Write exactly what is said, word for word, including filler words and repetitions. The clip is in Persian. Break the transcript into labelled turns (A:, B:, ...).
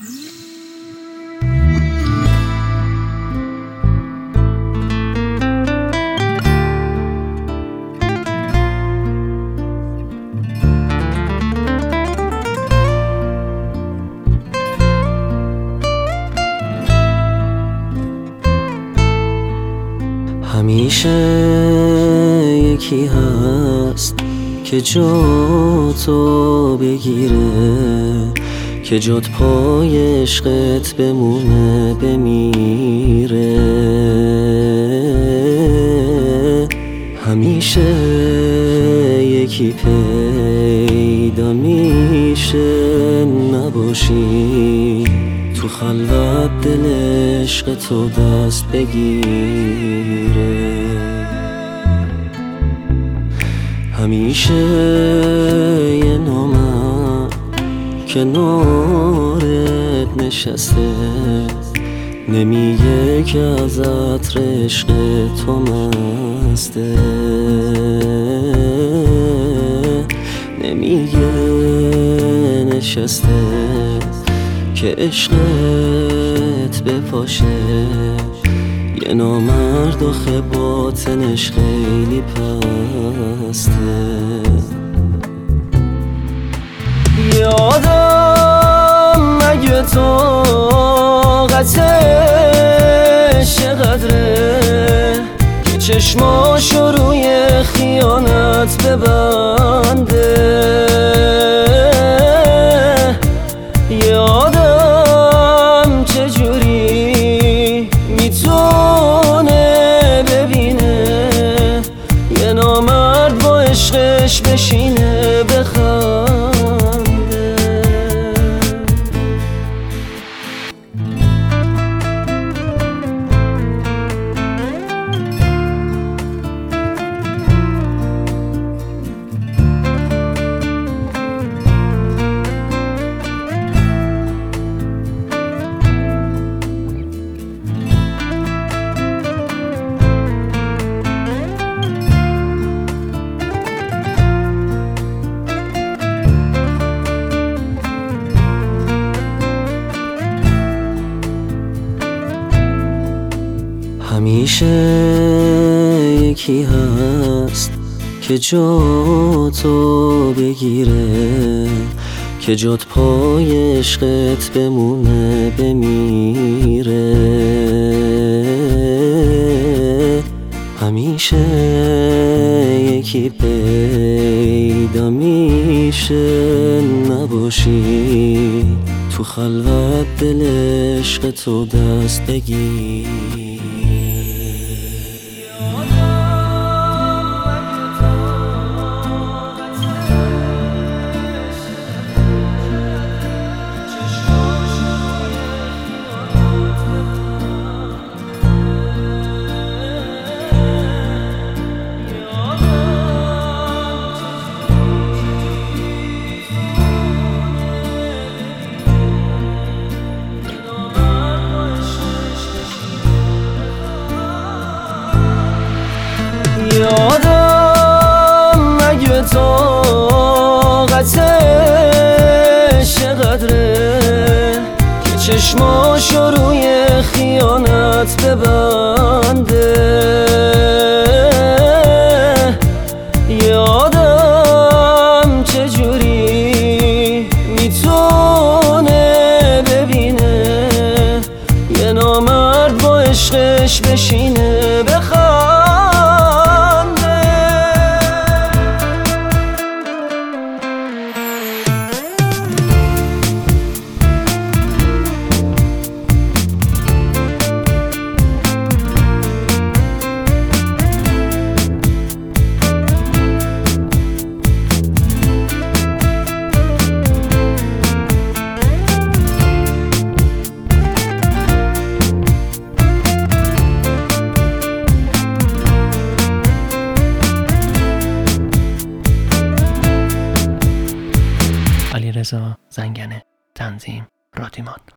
A: همیشه یکی هست که جا تو بگیره، که جات پای عشقت بمونه بمیره. همیشه یکی پیدا میشه نباشی، تو خلوت دل عشق تو دست بگیره. همیشه یه نامرد کنارت نشسته، نمیگه که از عطر عشق تو مسته، نمیگه نشسته که عشقت بپاشه. یه نامرد آخه باطنش خیلی پسته. یادم مگه طاقتش چقدره که چشماشو روی خیانت ببنده. یادم چجوری میتونه ببینه یه نامرد با عشقش بشینه بخنده. همیشه یکی هست که جا تو بگیره، که جات پای عشقت بمونه بمیره. همیشه یکی پیدا میشه نباشی، تو خلوت دل عشق تو دست بگیر. یادم مگه طاقتش چقدره که چشماشو روی خیانت ببنده. یادم چجوری میتونه ببینه یه نامرد با عشقش بشینه بخواد.
B: علیرضا زنگنه، تنظیم رادیمان.